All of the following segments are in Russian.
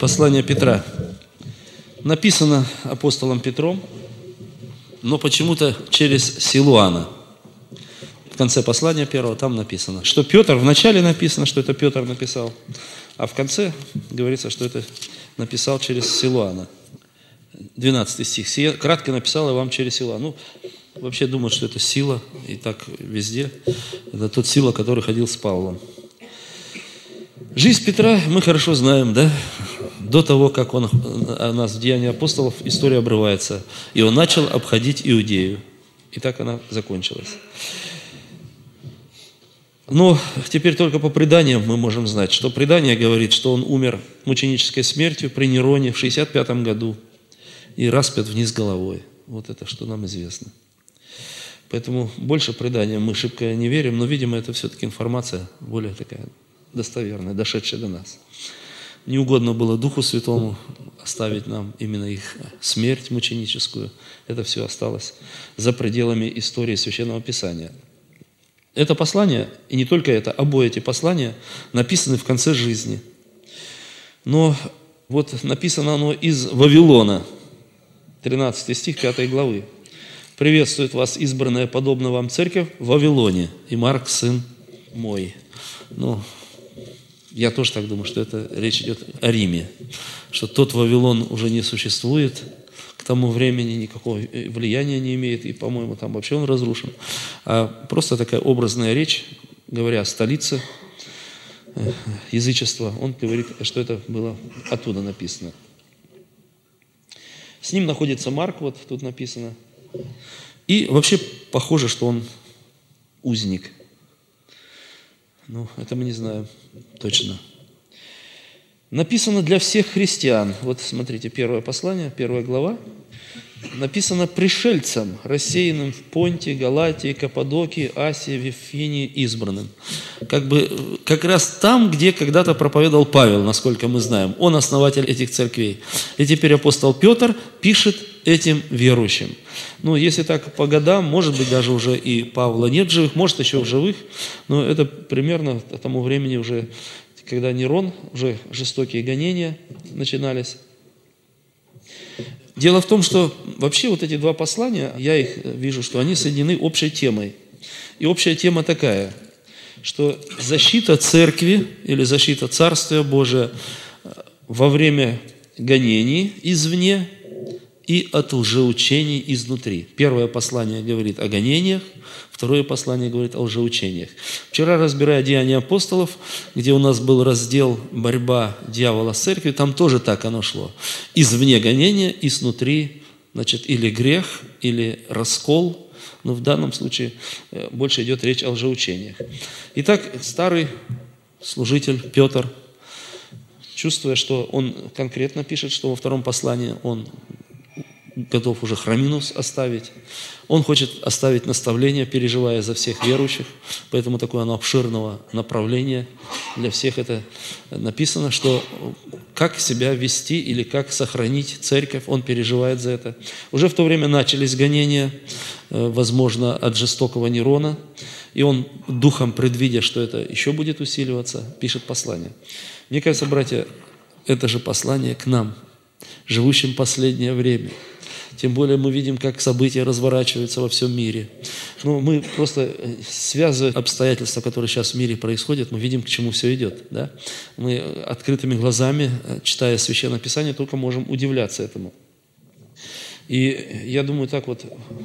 Послание Петра. Написано апостолом Петром, но почему-то через Силуана. В конце послания первого там написано, что Петр, в начале написано, что это Петр написал, а в конце говорится, что это написал через Силуана. 12 стих. «Сие кратко написал я вам через Силуана». Ну, вообще думают, что это Сила, и так везде. Это тот Сила, который ходил с Павлом. Жизнь Петра мы хорошо знаем, да? До того, как он у нас в Деянии апостолов, история обрывается. И он начал обходить Иудею. И так она закончилась. Но теперь только по преданиям мы можем знать, что предание говорит, что он умер мученической смертью при Нероне в 65 году и распят вниз головой. Вот это, что нам известно. Поэтому больше преданиям мы шибко не верим, но, видимо, это все-таки информация более такая достоверная, дошедшая до нас. Не угодно было Духу Святому оставить нам именно их смерть мученическую. Это все осталось за пределами истории Священного Писания. Это послание, и не только это, обои эти послания написаны в конце жизни. Но вот написано оно из Вавилона, 13 стих 5 главы. «Приветствует вас избранная, подобно вам церковь в Вавилоне, и Марк, сын мой». Ну, я тоже так думаю, что это речь идет о Риме, что тот Вавилон уже не существует, к тому времени никакого влияния не имеет, и, по-моему, там вообще он разрушен. А просто такая образная речь, говоря о столице язычества, он говорит, что это было оттуда написано. С ним находится Марк, вот тут написано. И вообще похоже, что он узник. Ну, это мы не знаем точно. Написано для всех христиан. Вот смотрите, первое послание, 1 глава. Написано пришельцам, рассеянным в Понте, Галатии, Каппадокии, Асии, Вифинии, избранным. Как раз там, где когда-то проповедовал Павел, насколько мы знаем. Он основатель этих церквей. И теперь апостол Петр пишет этим верующим. Ну, если так по годам, может быть, даже уже и Павла нет в живых, может, еще в живых, но это примерно к тому времени уже, когда Нерон, уже жестокие гонения начинались. Дело в том, что вообще вот эти два послания, я их вижу, что они соединены общей темой. И общая тема такая, что защита церкви или защита Царствия Божия во время гонений извне и от лжеучений изнутри. Первое послание говорит о гонениях, второе послание говорит о лжеучениях. Вчера, разбирая Деяния апостолов, где у нас был раздел «Борьба дьявола с церковью», там тоже так оно шло. Извне гонения и снутри, значит, или грех, или раскол. Но в данном случае больше идет речь о лжеучениях. Итак, старый служитель Петр, чувствуя, что он конкретно пишет, что во втором послании он готов уже храминус оставить. Он хочет оставить наставление, переживая за всех верующих. Поэтому такое оно обширного направления. Для всех это написано, что как себя вести или как сохранить церковь, он переживает за это. Уже в то время начались гонения, возможно, от жестокого Нерона. И он, духом предвидя, что это еще будет усиливаться, пишет послание. Мне кажется, братья, это же послание к нам, живущим последнее время. Тем более мы видим, как события разворачиваются во всем мире. Ну, мы просто, связывая обстоятельства, которые сейчас в мире происходят, мы видим, к чему все идет. Да? Мы открытыми глазами, читая Священное Писание, только можем удивляться этому. И я думаю, так вот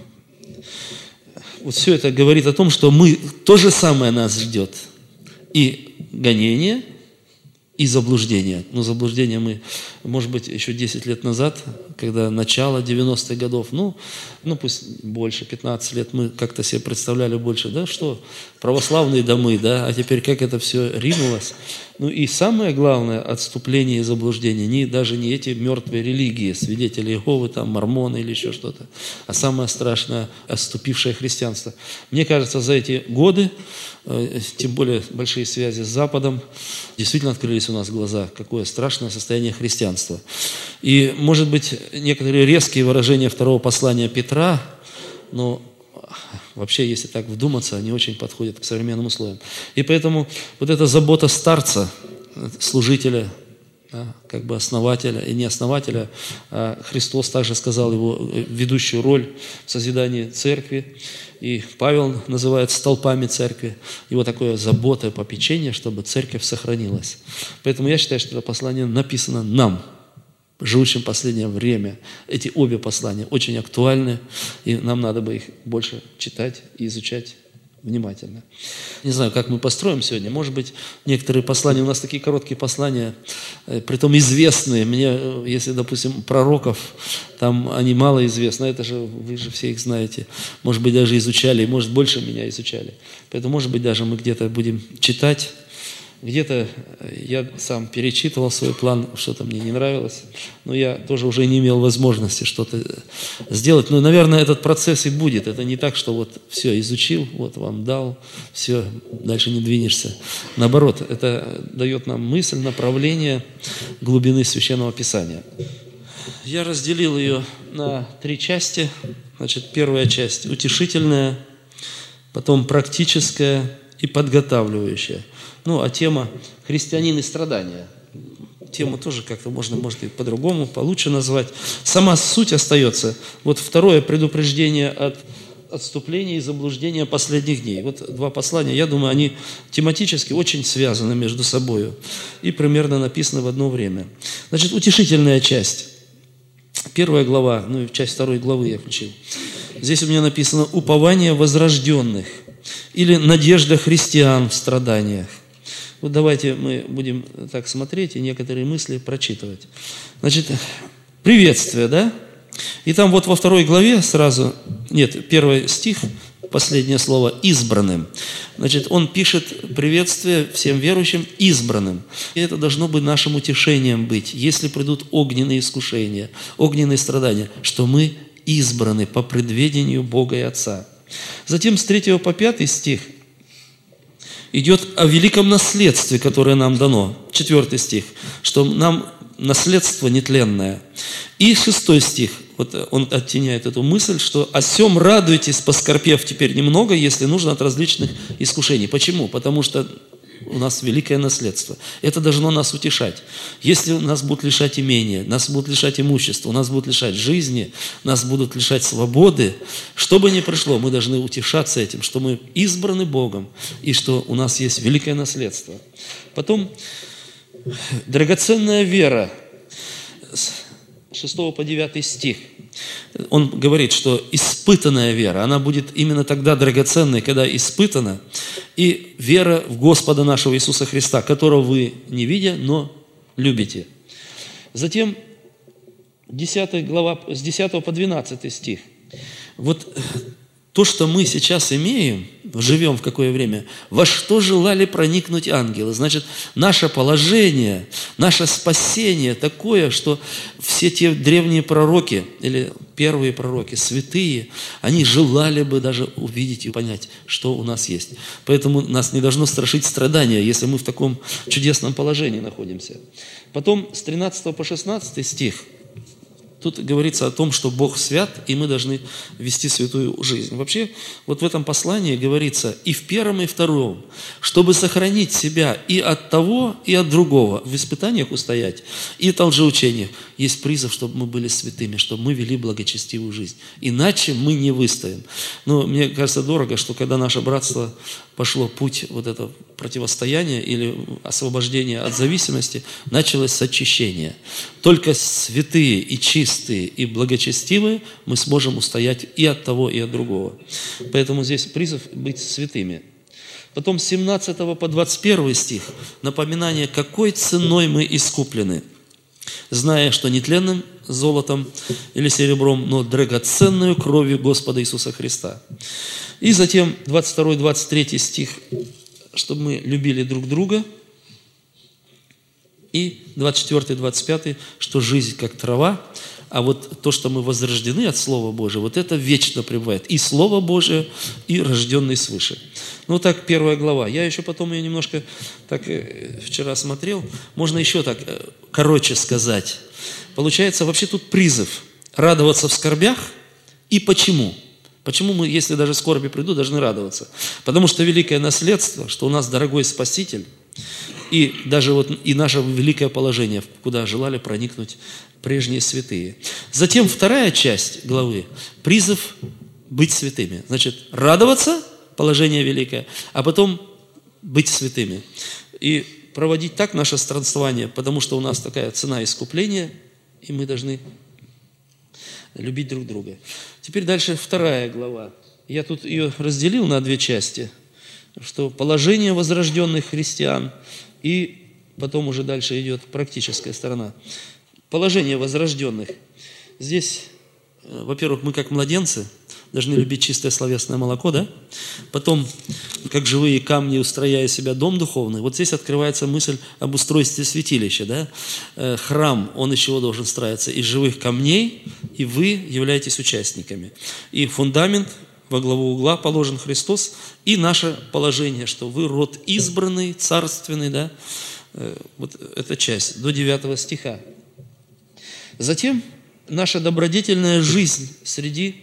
все это говорит о том, что то же самое нас ждет. И гонение, и заблуждение. Но заблуждение мы, может быть, еще 10 лет назад, когда начало 90-х годов, ну пусть больше, 15 лет, мы как-то себе представляли больше, да, что православные домы, да, а теперь как это все ринулось. Ну и самое главное отступление и заблуждение, даже не эти мертвые религии, свидетели Иеговы, там, мормоны или еще что-то, а самое страшное отступившее христианство. Мне кажется, за эти годы, тем более большие связи с Западом, действительно открылись у нас глаза, какое страшное состояние христианства. И, может быть, некоторые резкие выражения второго послания Петра, но вообще, если так вдуматься, они очень подходят к современным условиям. И поэтому вот эта забота старца, служителя как бы основателя, и не основателя, а Христос также сказал его ведущую роль в созидании церкви. И Павел называет столпами церкви. Его такое забота, попечение, чтобы церковь сохранилась. Поэтому я считаю, что это послание написано нам, живущим в последнее время. Эти обе послания очень актуальны, и нам надо бы их больше читать и изучать внимательно. Не знаю, как мы построим сегодня. Может быть, некоторые послания, у нас такие короткие послания, притом известные. Мне, если, допустим, пророков, там они мало известны, это же, вы же все их знаете. Может быть, даже изучали, может, больше меня изучали. Поэтому, может быть, даже мы где-то будем читать. Где-то я сам перечитывал свой план, что-то мне не нравилось, но я тоже уже не имел возможности что-то сделать. Но, наверное, этот процесс и будет. Это не так, что вот все изучил, вот вам дал, все, дальше не двинешься. Наоборот, это дает нам мысль, направление глубины Священного Писания. Я разделил ее на 3 части. Значит, первая часть утешительная, потом практическая и подготавливающая. А тема «Христианин и страдания». Тему тоже как-то можно, может, и по-другому, получше назвать. Сама суть остается. Вот второе предупреждение от отступления и заблуждения последних дней. Вот 2 послания, я думаю, они тематически очень связаны между собой и примерно написаны в одно время. Значит, утешительная часть. 1 глава, часть 2 главы я включил. Здесь у меня написано «Упование возрожденных» или «Надежда христиан в страданиях». Вот давайте мы будем так смотреть и некоторые мысли прочитывать. Значит, приветствие, да? И там вот во 2 главе сразу, 1 стих, последнее слово «избранным». Значит, он пишет приветствие всем верующим избранным. И это должно быть нашим утешением быть, если придут огненные искушения, огненные страдания, что мы избраны по предведению Бога и Отца. Затем с 3 по 5 стих идет о великом наследстве, которое нам дано. 4 стих, что нам наследство нетленное. И 6 стих, вот он оттеняет эту мысль, что «о сем радуйтесь, поскорбев теперь немного, если нужно, от различных искушений». Почему? Потому что у нас великое наследство. Это должно нас утешать. Если нас будут лишать имения, нас будут лишать имущества, нас будут лишать жизни, нас будут лишать свободы, что бы ни пришло, мы должны утешаться этим, что мы избраны Богом и что у нас есть великое наследство. Потом драгоценная вера, с 6 по 9 стих. Он говорит, что испытанная вера, она будет именно тогда драгоценной, когда испытана, и вера в Господа нашего Иисуса Христа, которого вы не видя, но любите. Затем 10 глава, с 10 по 12 стих. Вот то, что мы сейчас имеем, живем в какое время, во что желали проникнуть ангелы. Значит, наше положение, наше спасение такое, что все те древние пророки, или первые пророки, святые, они желали бы даже увидеть и понять, что у нас есть. Поэтому нас не должно страшить страдания, если мы в таком чудесном положении находимся. Потом с 13 по 16 стих. Тут говорится о том, что Бог свят, и мы должны вести святую жизнь. Вообще, вот в этом послании говорится и в 1, и в 2, чтобы сохранить себя и от того, и от другого, в испытаниях устоять, и в лжеучениях. Есть призыв, чтобы мы были святыми, чтобы мы вели благочестивую жизнь. Иначе мы не выстоим. Но мне кажется дорого, что когда наше братство пошло путь вот этого противостояния или освобождения от зависимости, началось с очищения. Только святые и чистые и благочестивые мы сможем устоять и от того, и от другого. Поэтому здесь призыв быть святыми. Потом с 17 по 21 стих напоминание, какой ценой мы искуплены, зная, что не тленным золотом или серебром, но драгоценную кровью Господа Иисуса Христа. И затем 22-23 стих, чтобы мы любили друг друга. И 24-25, что жизнь как трава, а вот то, что мы возрождены от Слова Божьего, вот это вечно пребывает. И Слово Божие, и рожденный свыше. Ну, так, 1 глава. Я еще потом ее немножко так вчера смотрел. Можно еще так короче сказать. Получается, вообще тут призыв радоваться в скорбях. И почему? Почему мы, если даже скорби придут, должны радоваться? Потому что великое наследство, что у нас дорогой Спаситель, И даже вот и наше великое положение, куда желали проникнуть прежние святые. Затем вторая часть главы – призыв быть святыми. Значит, радоваться, положение великое, а потом быть святыми. И проводить так наше странствование, потому что у нас такая цена искупления, и мы должны любить друг друга. Теперь дальше вторая глава. Я тут ее разделил на две части, что положение возрожденных христиан, и потом уже дальше идет практическая сторона. Положение возрожденных. Здесь, во-первых, мы как младенцы должны любить чистое словесное молоко, да? Потом, как живые камни, устрояя себя дом духовный. Вот здесь открывается мысль об устройстве святилища, да? Храм, он из чего должен строиться? Из живых камней, и вы являетесь участниками. И фундамент во главу угла положен Христос, и наше положение, что вы род избранный, царственный, да? Вот эта часть, до 9 стиха. Затем наша добродетельная жизнь среди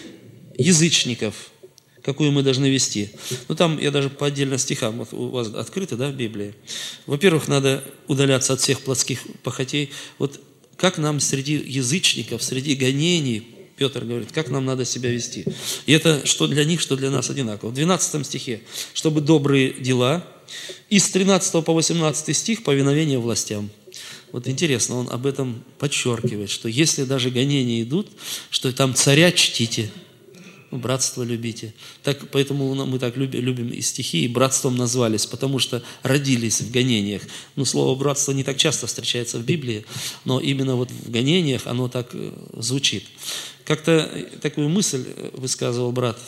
язычников, какую мы должны вести. Ну, там я даже по отдельным стихам, вот у вас открыты, да, в Библии. Во-первых, надо удаляться от всех плотских похотей. Вот как нам среди язычников, среди гонений, Петр говорит, как нам надо себя вести. И это что для них, что для нас одинаково. В 12 стихе, чтобы добрые дела, и с 13 по 18 стих повиновение властям. Вот интересно, он об этом подчеркивает, что если даже гонения идут, что там царя чтите, братство любите. Так, поэтому мы так любим и стихи, и братством назвались, потому что родились в гонениях. Ну, слово «братство» не так часто встречается в Библии, но именно вот в гонениях оно так звучит. Как-то такую мысль высказывал брат,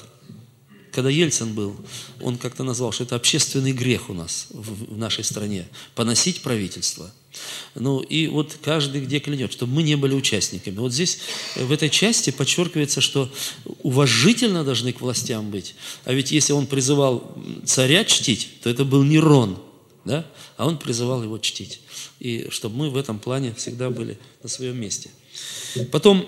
когда Ельцин был, он как-то назвал, что это общественный грех у нас в нашей стране, поносить правительство. Ну и вот каждый где клянет, чтобы мы не были участниками. Вот здесь, в этой части подчеркивается, что уважительно должны к властям быть. А ведь если он призывал царя чтить, то это был Нерон, да? А он призывал его чтить. И чтобы мы в этом плане всегда были на своем месте. Потом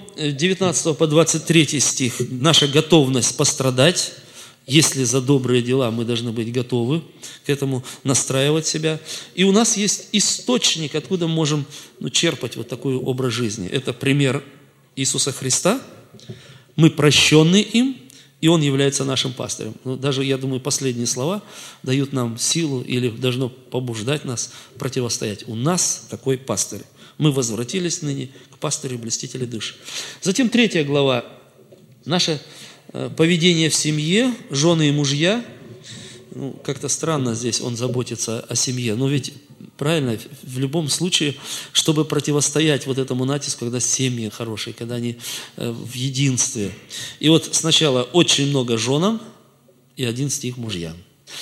19 по 23 стих. Наша готовность пострадать. Если за добрые дела мы должны быть готовы к этому, настраивать себя. И у нас есть источник, откуда мы можем черпать вот такой образ жизни. Это пример Иисуса Христа. Мы прощенны им, и Он является нашим пастырем. Даже, я думаю, последние слова дают нам силу или должно побуждать нас противостоять. У нас такой пастырь. Мы возвратились ныне к пастырю блестителей душ. Затем 3 глава. Наше поведение в семье, жены и мужья. Ну, как-то странно здесь он заботится о семье. Но ведь правильно, в любом случае, чтобы противостоять вот этому натиску, когда семьи хорошие, когда они в единстве. И вот сначала очень много женам и 1 стих мужьям.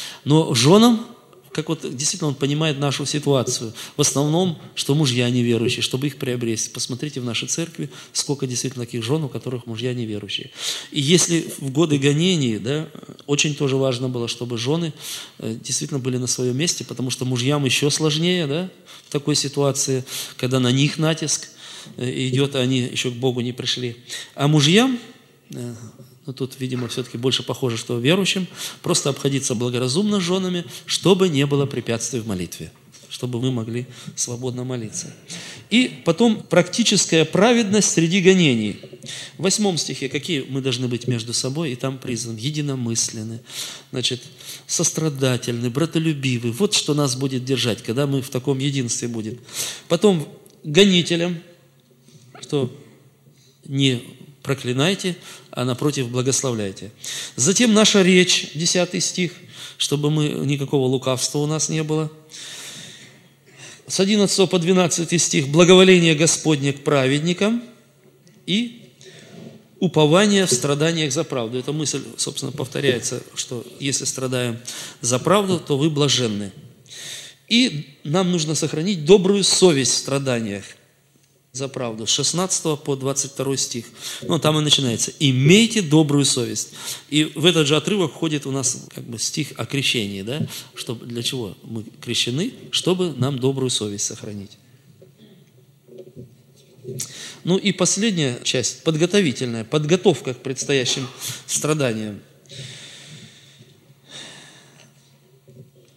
Но женам, как вот действительно он понимает нашу ситуацию. В основном, что мужья неверующие, чтобы их приобрести. Посмотрите в нашей церкви, сколько действительно таких жен, у которых мужья неверующие. И если в годы гонений, да, очень тоже важно было, чтобы жены действительно были на своем месте, потому что мужьям еще сложнее, да, в такой ситуации, когда на них натиск идет, а они еще к Богу не пришли. А мужьям, ну, тут, видимо, все-таки больше похоже, что верующим, просто обходиться благоразумно с женами, чтобы не было препятствий в молитве, чтобы мы могли свободно молиться. И потом практическая праведность среди гонений. В 8 стихе какие мы должны быть между собой, и там призван единомысленны, значит, сострадательны, братолюбивы. Вот что нас будет держать, когда мы в таком единстве будем. Потом гонителям, что не проклинайте, а напротив благословляйте. Затем наша речь, 10 стих, чтобы никакого лукавства у нас не было. С 11 по 12 стих, благоволение Господне к праведникам и упование в страданиях за правду. Эта мысль, собственно, повторяется, что если страдаем за правду, то вы блаженны. И нам нужно сохранить добрую совесть в страданиях за правду. С 16 по 22 стих. Ну, там и начинается. «Имейте добрую совесть». И в этот же отрывок входит у нас как бы стих о крещении. Да? Для чего мы крещены? Чтобы нам добрую совесть сохранить. Ну и последняя часть, подготовительная. Подготовка к предстоящим страданиям.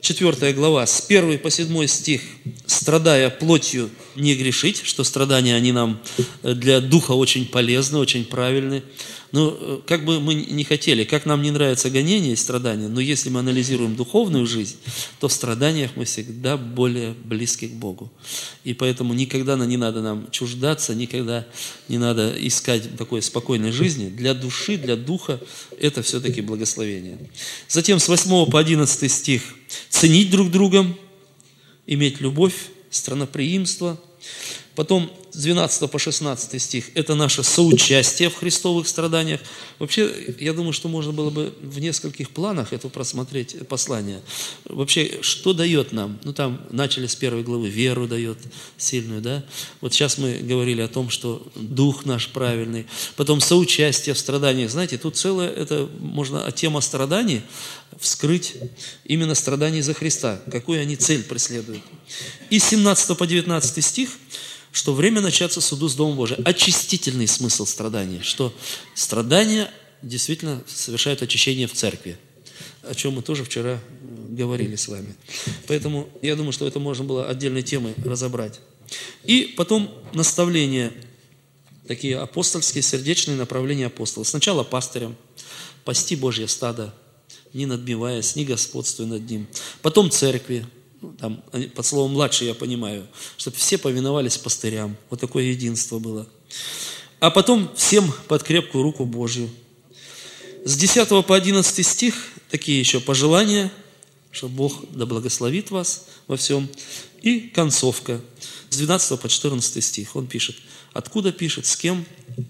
4 глава, с 1 по 7 стих, страдая плотью не грешить, что страдания, они нам для духа очень полезны, очень правильны. Но как бы мы не хотели, как нам не нравятся гонения и страдания, но если мы анализируем духовную жизнь, то в страданиях мы всегда более близки к Богу. И поэтому никогда не надо нам чуждаться, никогда не надо искать такой спокойной жизни. Для души, для духа это все-таки благословение. Затем с 8 по 11 стих. Ценить друг друга, иметь любовь, странноприимство. Потом с 12 по 16 стих – это наше соучастие в христовых страданиях. Вообще, я думаю, что можно было бы в нескольких планах это просмотреть послание. Вообще, что дает нам? Ну, там начали с 1 главы, веру дает сильную, да? Вот сейчас мы говорили о том, что дух наш правильный. Потом соучастие в страданиях. Знаете, тут целая, это можно, тема страданий вскрыть, именно страданий за Христа, какую они цель преследуют. И с 17 по 19 стих, что время начаться суду с Домом Божиим. Очистительный смысл страдания, что страдания действительно совершают очищение в церкви, о чем мы тоже вчера говорили с вами. Поэтому я думаю, что это можно было отдельной темой разобрать. И потом наставления, такие апостольские, сердечные направления апостолов. Сначала пастырям, пасти Божье стадо, не надмеваясь, не господствуя над ним. Потом церкви, там, под словом «младший» я понимаю, чтобы все повиновались пастырям. Вот такое единство было. А потом всем под крепкую руку Божью. С 10 по 11 стих такие еще пожелания, что Бог да благословит вас во всем. И концовка. С 12 по 14 стих он пишет. Откуда пишет, с кем?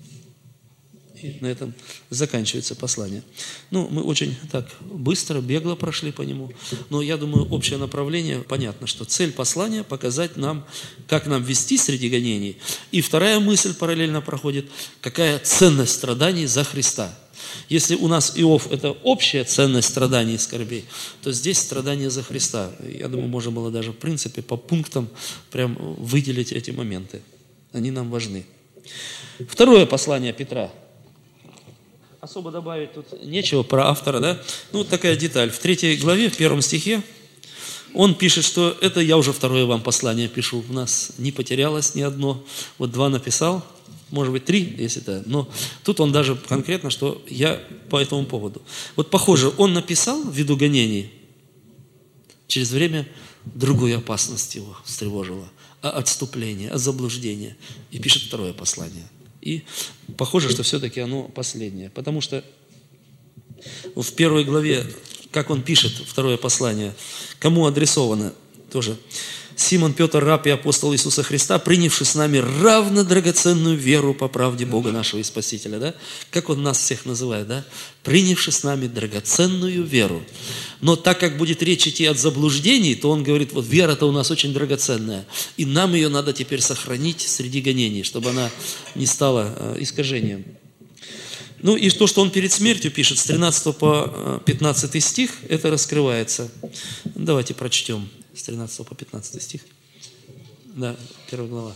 И на этом заканчивается послание. Ну, мы очень так быстро, бегло прошли по нему. Но я думаю, общее направление понятно, что цель послания – показать нам, как нам вести среди гонений. И вторая мысль параллельно проходит – какая ценность страданий за Христа. Если у нас Иов – это общая ценность страданий и скорбей, то здесь страдания за Христа. Я думаю, можно было даже в принципе по пунктам прям выделить эти моменты. Они нам важны. Второе послание Петра. Особо добавить тут нечего про автора, да? Ну, вот такая деталь. В 3 главе, в 1 стихе, он пишет, что это я уже второе вам послание пишу. У нас не потерялось ни одно. Вот 2 написал, может быть 3, если это. Но тут он даже конкретно, что я по этому поводу. Вот похоже, он написал ввиду гонений. Через время другую опасность его встревожила. Отступление, от заблуждения. И пишет второе послание. И похоже, что все-таки оно последнее. Потому что в 1 главе, как он пишет, второе послание, кому адресовано тоже. Симон Петр, раб и апостол Иисуса Христа, принявший с нами равно драгоценную веру по правде Бога нашего и Спасителя. Да? Как он нас всех называет? Да? Принявший с нами драгоценную веру. Но так как будет речь идти от заблуждений, то он говорит, вот вера-то у нас очень драгоценная. И нам ее надо теперь сохранить среди гонений, чтобы она не стала искажением. Ну и то, что он перед смертью пишет, с 13 по 15 стих, это раскрывается. Давайте прочтем. С 13 по 15 стих. Да, 1 глава.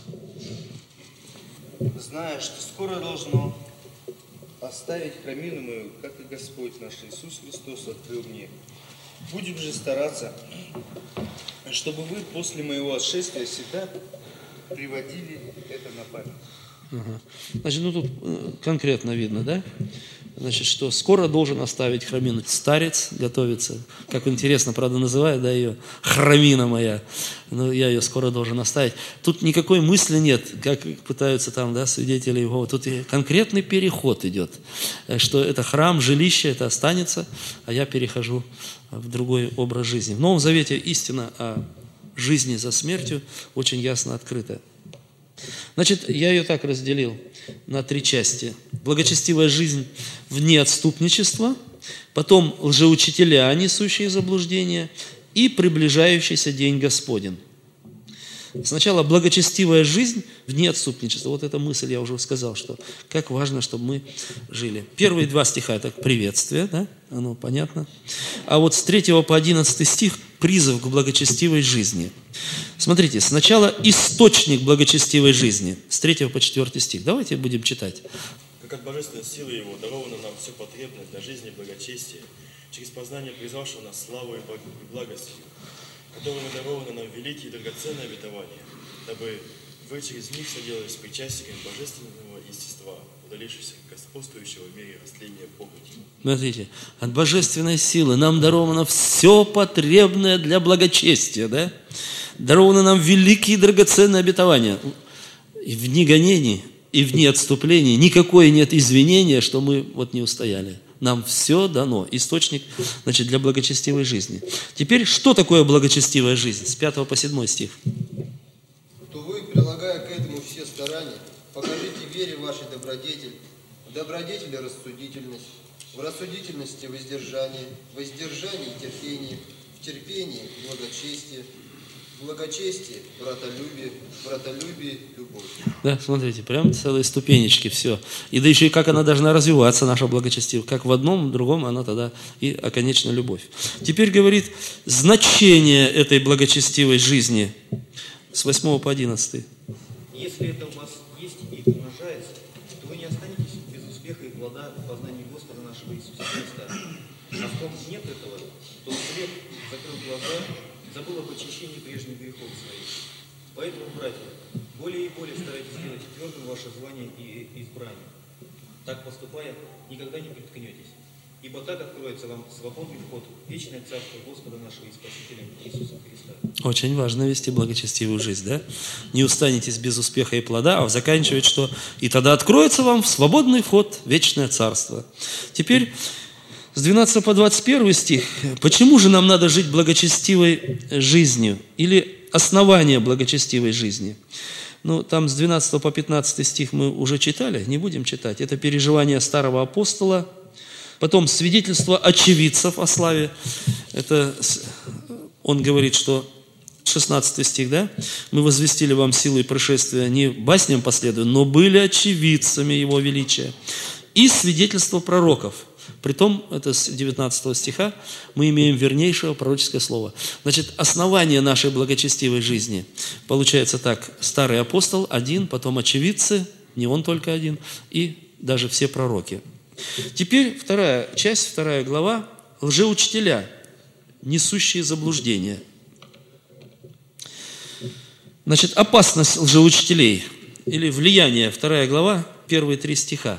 Зная, что скоро должно оставить храмину мою, как и Господь наш Иисус Христос открыл мне. Будем же стараться, чтобы вы после моего отшествия всегда приводили это на память. Ага. Значит, ну тут конкретно видно, да? Значит, что скоро должен оставить храмину. Старец готовится. Как интересно, правда, называют, да, ее храмина моя. Но я ее скоро должен оставить. Тут никакой мысли нет, как пытаются там, да, свидетели Иеговы. Тут конкретный переход идет. Что это храм, жилище, это останется, а я перехожу в другой образ жизни. В Новом Завете истина о жизни за смертью очень ясно открыта. Значит, я ее так разделил на 3 части. Благочестивая жизнь вне отступничества, потом лжеучителя, несущие заблуждения, и приближающийся день Господень. Сначала благочестивая жизнь вне отступничества. Вот эта мысль я уже сказал, что как важно, чтобы мы жили. Первые 2 стиха – это приветствие, да? Оно понятно. А вот с 3 по 11 стих – призыв к благочестивой жизни. Смотрите, сначала источник благочестивой жизни. С 3 по 4 стих. Давайте будем читать. Как от божественной силы Его даровано нам все потребное для жизни и благочестия, через познание призвавшего нас славу и благостью, которыми дарованы нам великие и драгоценные обетования, дабы вы через них соделались причастниками божественного естества, удалившихся господствующего в мире растления похоти. Смотрите, от божественной силы нам даровано все потребное для благочестия, да? Даровано нам великие и драгоценные обетования. И в дни гонений, и в дни отступлений никакой нет извинения, что мы вот не устояли. Нам все дано. Источник, значит, для благочестивой жизни. Теперь, что такое благочестивая жизнь? С 5 по 7 стих. То вы, прилагая к этому все старания, покажите вере вашей добродетель, в добродетели рассудительность, в рассудительности воздержание, в воздержании терпение, в терпении благочестие, в благочестии братолюбие, в братолюбии любовь. Да, смотрите, прям целые ступенечки, все. И да еще и как она должна развиваться, наша благочестивость. Как в одном, в другом она тогда и оконечна любовь. Теперь говорит значение этой благочестивой жизни с 8 по 11. Если это у вас есть и умножается, то вы не останетесь без успеха и плода в познании Господа нашего Иисуса Христа. А в ком нет этого, то человек, закрыл глаза, забыл об очищении прежних грехов своих. Поэтому, братья, более и более старайтесь делать твердым ваше звание и избрание. Так поступая, никогда не приткнетесь. Ибо так откроется вам свободный вход в вечное Царство Господа нашего и Спасителя Иисуса Христа. Очень важно вести благочестивую жизнь, да? Не устанетесь без успеха и плода, а заканчивает, что и тогда откроется вам свободный вход в вечное Царство. Теперь с 12 по 21 стих. Почему же нам надо жить благочестивой жизнью? Или основание благочестивой жизни? Ну, там с 12 по 15 стих мы уже читали, не будем читать. Это переживание старого апостола. Потом свидетельство очевидцев о славе. Это он говорит, что 16 стих, да? Мы возвестили вам силу и пришествия не басням последуя, но были очевидцами Его величия. И свидетельство пророков. Притом, это с 19 стиха, мы имеем вернейшее пророческое слово. Значит, основание нашей благочестивой жизни получается так. Старый апостол один, потом очевидцы, не он только один, и даже все пророки. Теперь вторая часть, 2 глава, лжеучителя, несущие заблуждения. Значит, опасность лжеучителей или влияние, 2 глава, первые 3 стиха.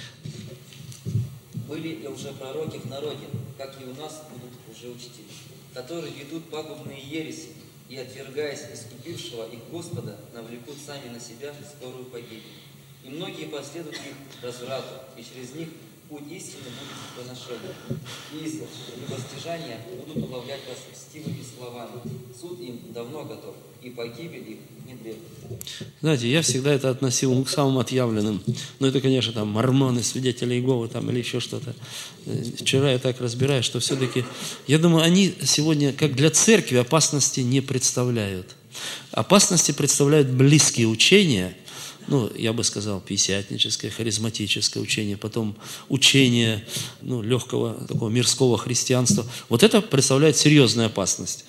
Были и лжепророки в народе, как и у нас будут лжеучители, которые ведут пагубные ереси и, отвергаясь искупившего их Господа, навлекут сами на себя скорую погибель. И многие последуют их разврату, и через них путь истины будет поношение. И из любостяжания будут уловлять вас льстивыми словами. Суд им давно готов, и погибель их не древна. Знаете, я всегда это относил к самым отъявленным. Ну, это, конечно, там мормоны, свидетели Иеговы там, или еще что-то. Вчера я так разбираюсь, что все-таки, я думаю, они сегодня, как для церкви, опасности не представляют. Опасности представляют близкие учения, ну, я бы сказал, пятидесятническое, харизматическое учение, потом учение легкого такого мирского христианства. Вот это представляет серьезную опасность.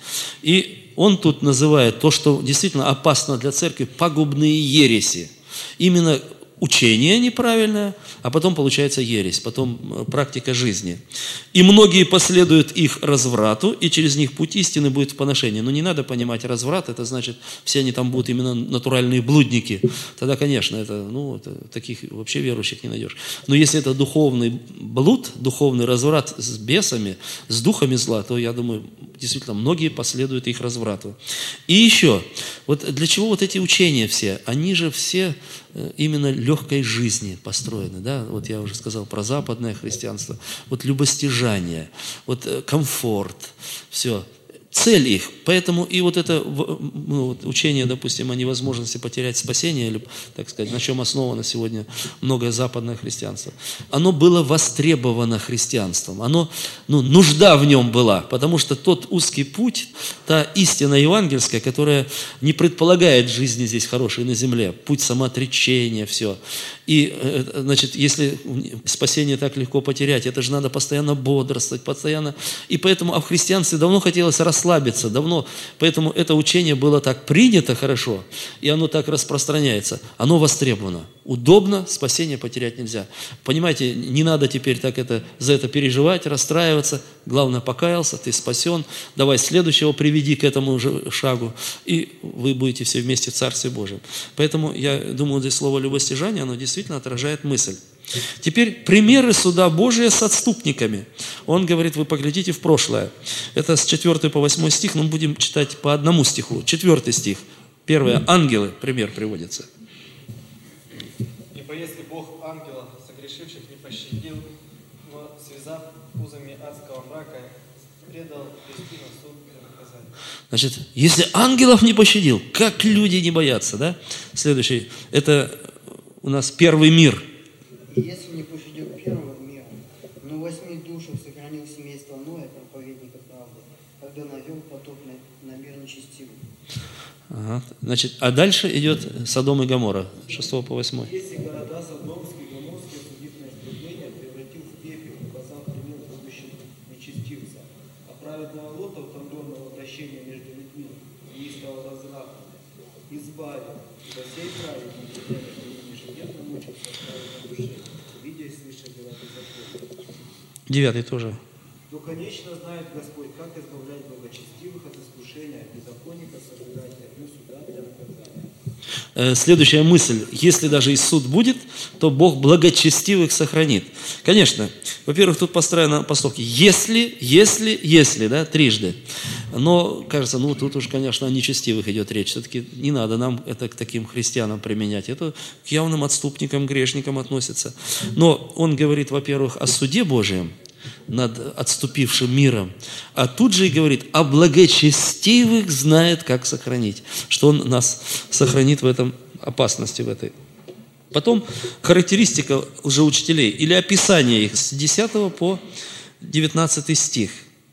И он тут называет то, что действительно опасно для церкви, пагубные ереси. Именно учение неправильное, а потом получается ересь, потом практика жизни. И многие последуют их разврату, и через них путь истины будет в поношении. Но не надо понимать разврат, это значит, все они там будут именно натуральные блудники. Тогда, конечно, это таких вообще верующих не найдешь. Но если это духовный блуд, духовный разврат с бесами, с духами зла, то, я думаю, действительно, многие последуют их разврату. И еще, вот для чего вот эти учения все? Они же все именно легкой жизни построены, да? Вот я уже сказал про западное христианство. Вот любостяжание, вот комфорт, все. Цель их. Поэтому и вот это учение, допустим, о невозможности потерять спасение, или, так сказать, на чем основано сегодня многое западное христианство, оно было востребовано христианством. Оно, нужда в нем была, потому что тот узкий путь, та истина евангельская, которая не предполагает жизни здесь хорошей на земле, путь самоотречения, все. И, значит, если спасение так легко потерять, это же надо постоянно бодрствовать, постоянно. И поэтому в христианстве давно хотелось расслабиться, расслабиться, давно. Поэтому это учение было так принято хорошо, и оно так распространяется. Оно востребовано. Удобно, спасение потерять нельзя. Понимаете, не надо теперь так за это переживать, расстраиваться. Главное, покаялся, ты спасен. Давай следующего приведи к этому же шагу, и вы будете все вместе в Царстве Божьем. Поэтому я думаю, здесь слово «любостяжание», оно действительно отражает мысль. Теперь примеры суда Божия с отступниками. Он говорит, вы поглядите в прошлое. Это с 4 по 8 стих, но мы будем читать по одному стиху. 4 стих. Первое. Ангелы. Пример приводится. Ибо если Бог ангелов, согрешивших, не пощадил, но, связав узами адского мрака, предал вести на суд для наказания. Значит, если ангелов не пощадил, как люди не боятся, да? Следующий. Это у нас первый мир. И если не пощадил первого мира, но 8 душах сохранил семейство Ноя, проповедника правды, когда навел потоп на мир нечестивый. Ага. Значит, а дальше идет Содом и Гоморра, 6 по 8. Если города Содомские и Гоморские, судив на истребление, превратил в пепел, указав пример будущим нечестивца, а праведного Лота, утомленного вращения между людьми, неистого разраха, избавил, ибо сей праведник, ежедневно мучился в праведной душе, видя и слыша дела беззакония. 9 тоже. Но, конечно, знает Господь, как избавлять благочестивых от искушения, от беззаконника сожигать, от дню суда для наказания. Следующая мысль. Если даже и суд будет, то Бог благочестивых сохранит. Конечно, во-первых, тут построена постановка. Если, да, трижды. Но, кажется, тут уж, конечно, о нечестивых идет речь. Все-таки не надо нам это к таким христианам применять. Это к явным отступникам, грешникам относится. Но он говорит, во-первых, о суде Божьем над отступившим миром. А тут же и говорит, о благочестивых знает, как сохранить. Что Он нас сохранит в этом опасности, в этой. Потом характеристика лжеучителей или описание их с 10 по 19 стих.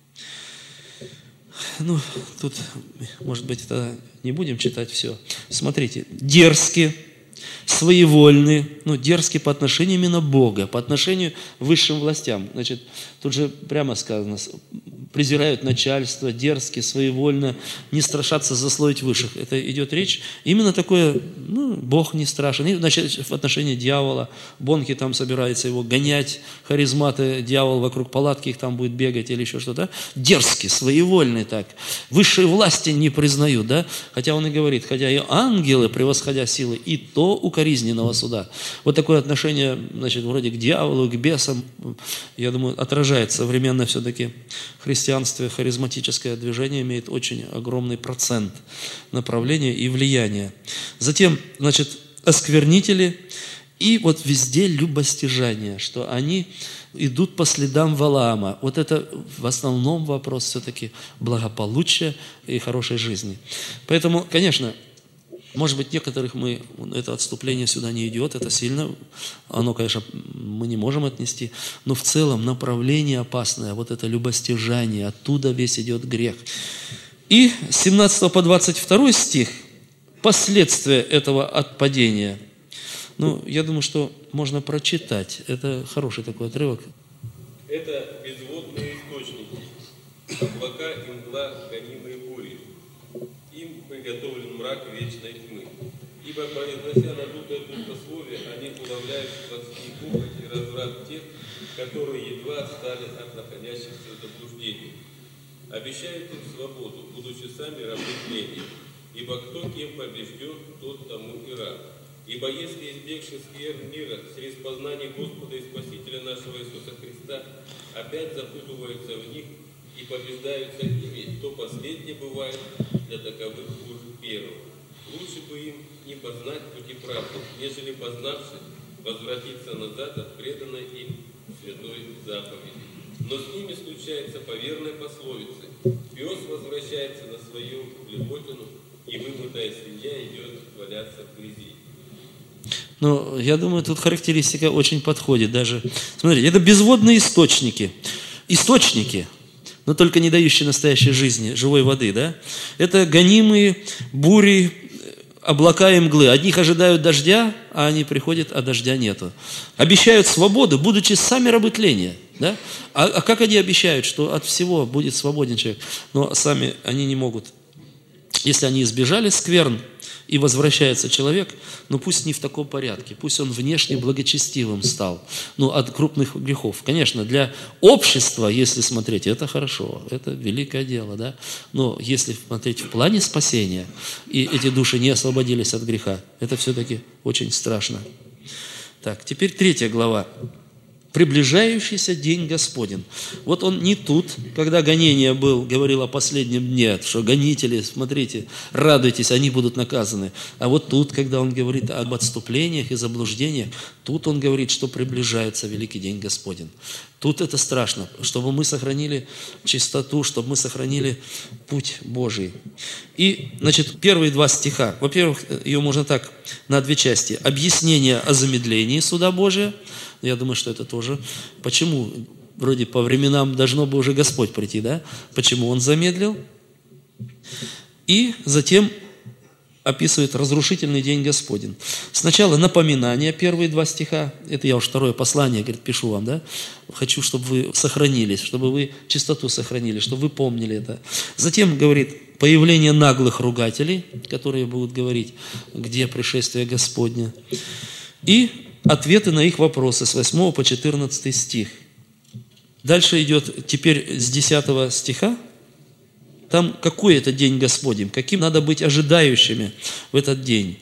Тут, может быть, это не будем читать все. Смотрите. Дерзкие, своевольные, дерзкие по отношению именно Бога, по отношению к высшим властям. Значит, тут же прямо сказано, презирают начальство, дерзкие, своевольно, не страшатся заслоить высших. Это идет речь именно такое, Бог не страшен. И, значит, в отношении дьявола, Бонки там собирается его гонять, харизматы, дьявол вокруг палатки их там будет бегать или еще что-то. Дерзкие, своевольные так. Высшие власти не признают, да? Хотя он и говорит, хотя и ангелы, превосходя силы, и то укоризненного суда. Вот такое отношение, значит, вроде к дьяволу, к бесам, я думаю, отражает современное все-таки христианстве, харизматическое движение имеет очень огромный процент направления и влияния. Затем, значит, осквернители и вот везде любостяжание, что они идут по следам Валаама. Вот это в основном вопрос все-таки благополучия и хорошей жизни. Поэтому, конечно, может быть, некоторых это отступление сюда не идет, это сильно, оно, конечно, мы не можем отнести, но в целом направление опасное, вот это любостяжание, оттуда весь идет грех. И с 17 по 22 стих, последствия этого отпадения, я думаю, что можно прочитать, это хороший такой отрывок. Это безводные источники, облака и мгла, гонимые бурей. Им приготовлен мрак вечной тьмы. Ибо, произнося надутое пустословие, они уловляют плотские похоть и разврат тех, которые едва отстали от находящихся в заблуждении. Обещают им свободу, будучи сами рабы тления. Ибо кто кем побежден, тот тому и раб. Ибо если избегши скверн мира через познание Господа и Спасителя нашего Иисуса Христа опять запутываются в них и побеждаются ими, то последнее бывает для таковых хуже первого. Лучше бы им не познать пути правды, нежели познавши, возвратиться назад от преданной им святой заповеди. Но с ними случается по верной пословице: пес возвращается на свою блевотину, и вымытая свинья идет валяться в грязи. Я думаю, тут характеристика очень подходит даже. Смотрите, это безводные источники. Источники, но только не дающие настоящей жизни, живой воды, да? Это гонимые бури, облака и мглы. Одних ожидают дождя, а они приходят, а дождя нету. Обещают свободу, будучи сами рабы тления. Да? А как они обещают, что от всего будет свободен человек? Но сами они не могут. Если они избежали скверн, и возвращается человек, но пусть не в таком порядке, пусть он внешне благочестивым стал, от крупных грехов. Конечно, для общества, если смотреть, это хорошо, это великое дело, да? Но если смотреть в плане спасения, и эти души не освободились от греха, это все-таки очень страшно. Так, теперь 3 глава. Приближающийся день Господень. Вот он не тут, когда гонение говорил о последнем дне, что гонители, смотрите, радуйтесь, они будут наказаны. А вот тут, когда он говорит об отступлениях и заблуждениях, тут он говорит, что приближается великий день Господень. Тут это страшно, чтобы мы сохранили чистоту, чтобы мы сохранили путь Божий. И, первые 2 стиха. Во-первых, ее можно так, на 2 части. Объяснение о замедлении суда Божия. Я думаю, что это тоже. Почему? Вроде по временам должно бы уже Господь прийти, да? Почему Он замедлил? И затем описывает разрушительный день Господень. Сначала напоминание, первые 2 стиха. Это я уж 2 послание, говорит, пишу вам, да? Хочу, чтобы вы сохранились, чтобы вы чистоту сохранили, чтобы вы помнили это. Затем, говорит, появление наглых ругателей, которые будут говорить, где пришествие Господне. И ответы на их вопросы с 8 по 14 стих. Дальше идет теперь с 10 стиха. Там какой это день Господень, каким надо быть ожидающими в этот день.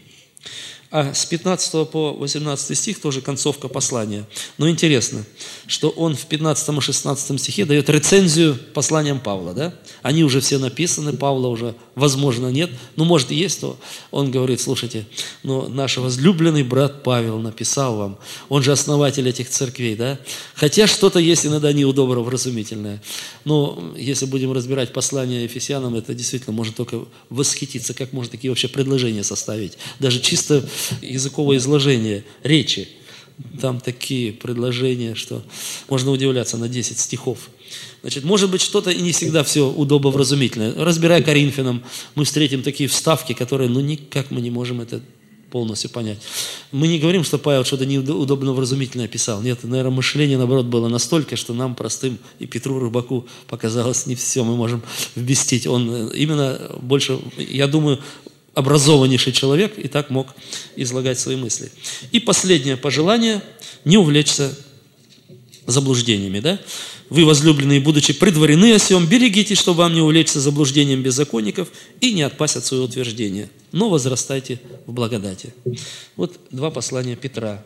А с 15 по 18 стих тоже концовка послания. Но интересно, что он в 15 и 16 стихе дает рецензию посланиям Павла. Да? Они уже все написаны, Павла уже, возможно, нет. Может и есть, то он говорит, слушайте, но наш возлюбленный брат Павел написал вам, он же основатель этих церквей, да? Хотя что-то есть иногда неудобовразумительное. Но если будем разбирать послание Ефесянам, это действительно можно только восхититься, как можно такие вообще предложения составить. Даже чисто языковое изложение речи. Там такие предложения, что можно удивляться на 10 стихов. Может быть, что-то и не всегда все удобовразумительное. Разбирая Коринфянам, мы встретим такие вставки, которые, никак мы не можем это полностью понять. Мы не говорим, что Павел что-то неудобовразумительное писал. Нет, наверное, мышление, наоборот, было настолько, что нам, простым, и Петру Рыбаку, показалось, не все мы можем вместить. Он именно больше, я думаю, образованнейший человек и так мог излагать свои мысли. И последнее пожелание – не увлечься заблуждениями. Да? Вы, возлюбленные, будучи предварены о сем, берегитесь, чтобы вам не увлечься заблуждением беззаконников и не отпасть от своего утверждения, но возрастайте в благодати. Вот 2 послания Петра.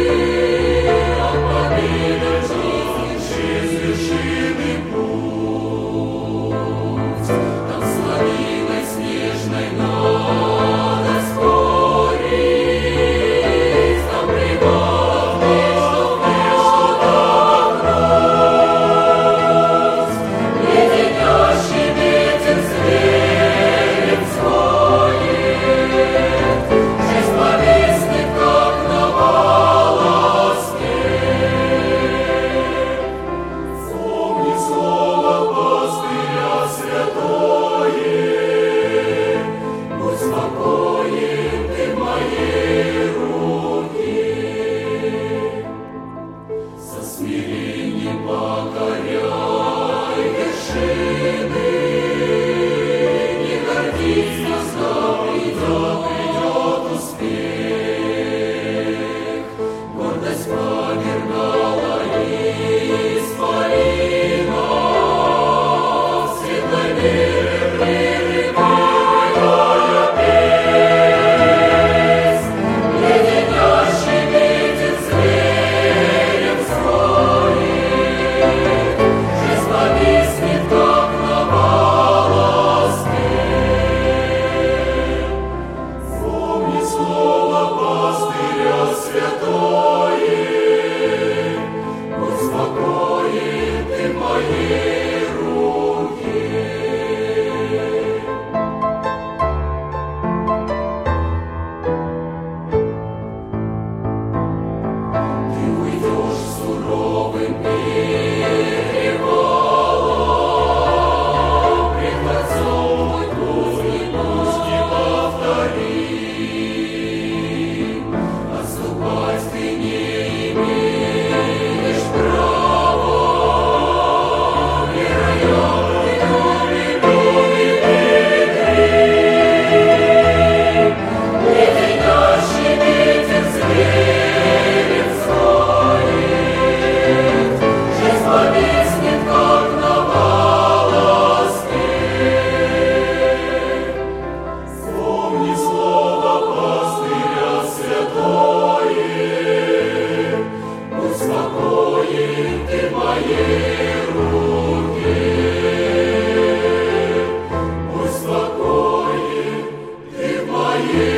Победа жизни, через вершины путь. Amen.